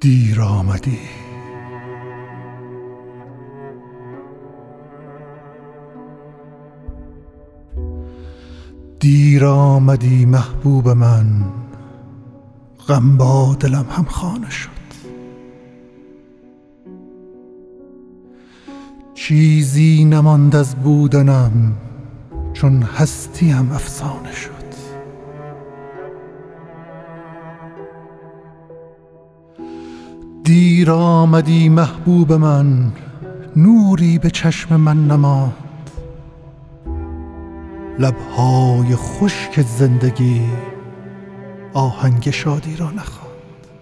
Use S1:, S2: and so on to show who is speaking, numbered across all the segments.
S1: دیر آمدی. دیر آمدی محبوب من، غم با دلم هم خانه شد. چیزی نماند از بودنم، چون هستیم افسانه شد. دیر آمدی محبوب من، نوری به چشم من نماند. لبهای خشک زندگی آهنگ شادی را نخواند.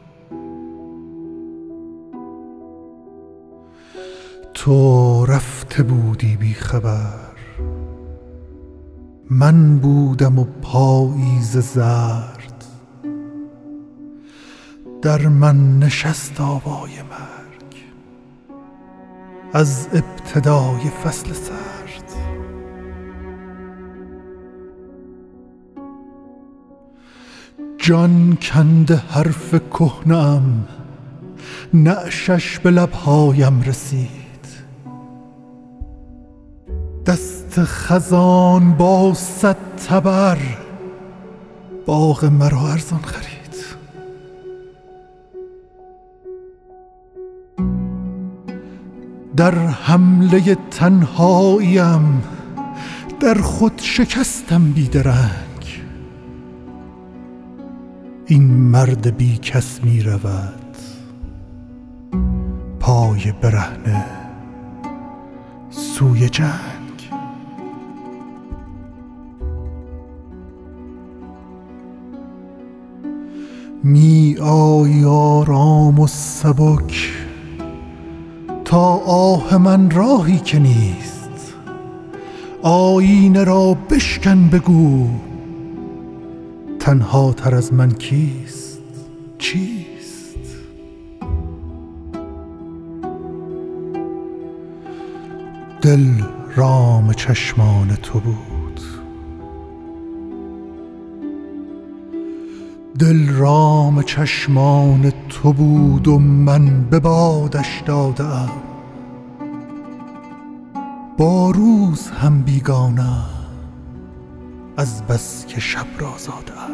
S1: تو رفته بودی بی خبر، من بودم و پاییز زرد. در من نشست آوای مرگ از ابتدای فصل سرد. جان کنده حرف کهنه‌ام، نعشش به لبهایم رسید. دست خزان با 100 تبر باغ مرا ارزان خرید. در حمله تنهاییم در خود شکستم بیدرنگ. این مرد بی کس می رود پای برهنه سوی جنگ. می آیی آرام و سبک تا آه من راهی که نیست. آینه را بشکن بگو تنها تر از من کیست؟ چیست؟ دل رام چشمان تو بود، دل رام چشمان تو بود و من به بادش دادم. با روز هم بیگانه از بس که شب را زادم.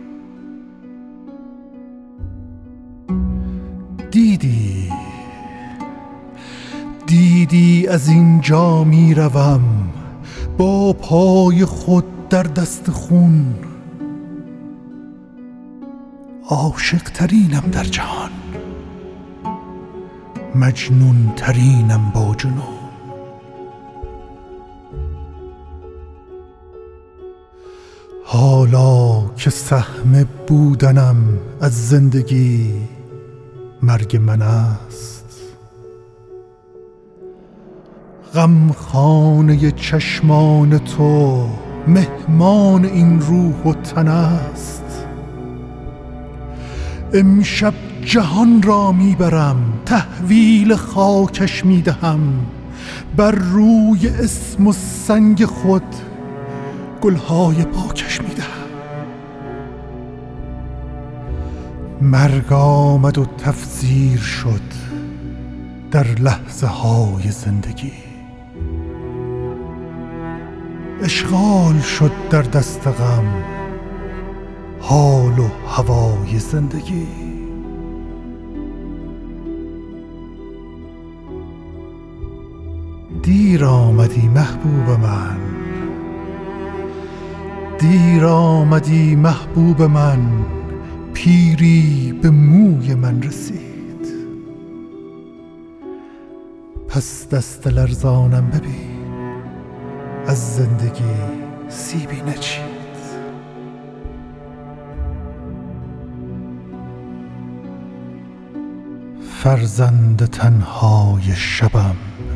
S1: دیدی از اینجا می روم با پای خود در دست خون. عاشق ترینم در جهان، مجنون ترینم با جنون. حالا که سهم بودنم از زندگی مرگ من است، غمخانه چشمان تو مهمان این روح و تن است. امشب جهان را میبرم، تحویل خاکش میدهم. بر روی اسم و سنگ خود گلهای پاکش میدهم. مرگ آمد و تفسیر شد در لحظه های زندگی. اشغال شد در دست غم حال و هوای زندگی. دیر آمدی محبوب من، دیر آمدی محبوب من. پیری به موی من رسید، پس دست لرزانم ببین از زندگی سیبی نچید. فرزند تنهای شبم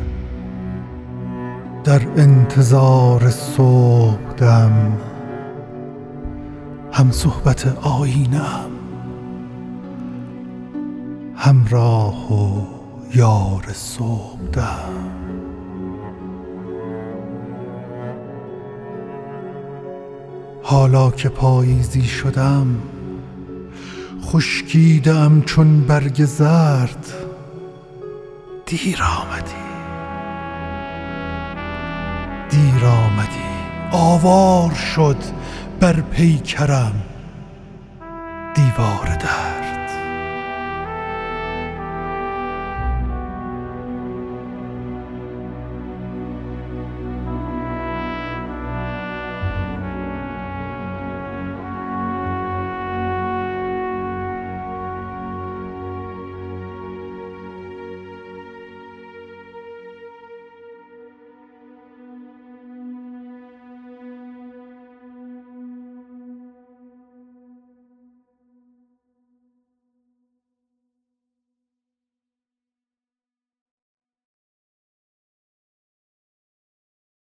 S1: در انتظار صبحدم، هم صحبت آینه‌ام همراه و یار صبحدم. حالا که پاییزی شدم خشکیده ام چون برگ زرد، دیر آمدی دیر آمدی. آوار شد بر پیکرم دیوار درد.